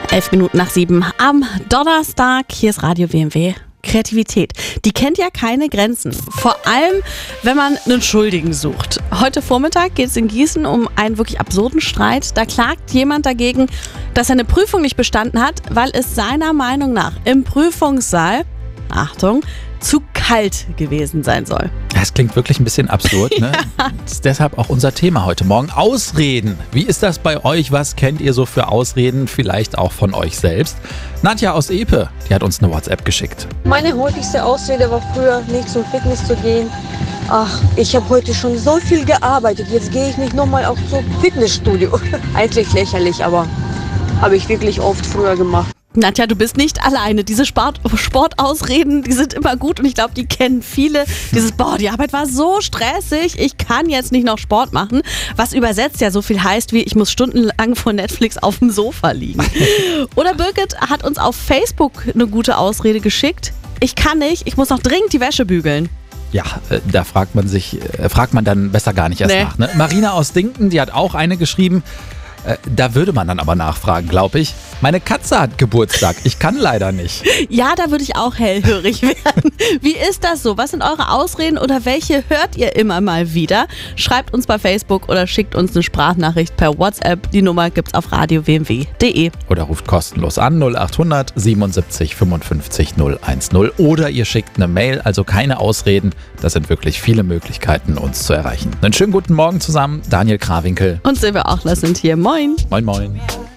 7:11 am Donnerstag. Hier ist Radio WMW. Kreativität, die kennt ja keine Grenzen. Vor allem, wenn man einen Schuldigen sucht. Heute Vormittag geht es in Gießen um einen wirklich absurden Streit. Da klagt jemand dagegen, dass er eine Prüfung nicht bestanden hat, weil es seiner Meinung nach im Prüfungssaal, Achtung, zu kalt gewesen sein soll. Das klingt wirklich ein bisschen absurd, ne? Ja. Das ist deshalb auch unser Thema heute Morgen. Ausreden. Wie ist das bei euch? Was kennt ihr so für Ausreden? Vielleicht auch von euch selbst? Nadja aus Epe, die hat uns eine WhatsApp geschickt. Meine häufigste Ausrede war früher, nicht zum Fitness zu gehen. Ach, ich habe heute schon so viel gearbeitet. Jetzt gehe ich nicht nochmal auch zum Fitnessstudio. Eigentlich lächerlich, aber habe ich wirklich oft früher gemacht. Nadja, du bist nicht alleine. Diese Sportausreden, die sind immer gut und ich glaube, die kennen viele. Die Arbeit war so stressig, ich kann jetzt nicht noch Sport machen. Was übersetzt ja so viel heißt wie, ich muss stundenlang vor Netflix auf dem Sofa liegen. Oder Birgit hat uns auf Facebook eine gute Ausrede geschickt. Ich kann nicht, ich muss noch dringend die Wäsche bügeln. Ja, da fragt man dann besser gar nicht erst nach. Ne? Marina aus Dinken, die hat auch eine geschrieben. Da würde man dann aber nachfragen, glaube ich. Meine Katze hat Geburtstag, ich kann leider nicht. Ja, da würde ich auch hellhörig werden. Wie ist das so? Was sind eure Ausreden oder welche hört ihr immer mal wieder? Schreibt uns bei Facebook oder schickt uns eine Sprachnachricht per WhatsApp. Die Nummer gibt's auf radiowmw.de. Oder ruft kostenlos an 0800 77 55 010. Oder ihr schickt eine Mail, also keine Ausreden. Das sind wirklich viele Möglichkeiten, uns zu erreichen. Einen schönen guten Morgen zusammen. Daniel Krawinkel und Silvia Ochler sind hier. Moin. Moin, moin.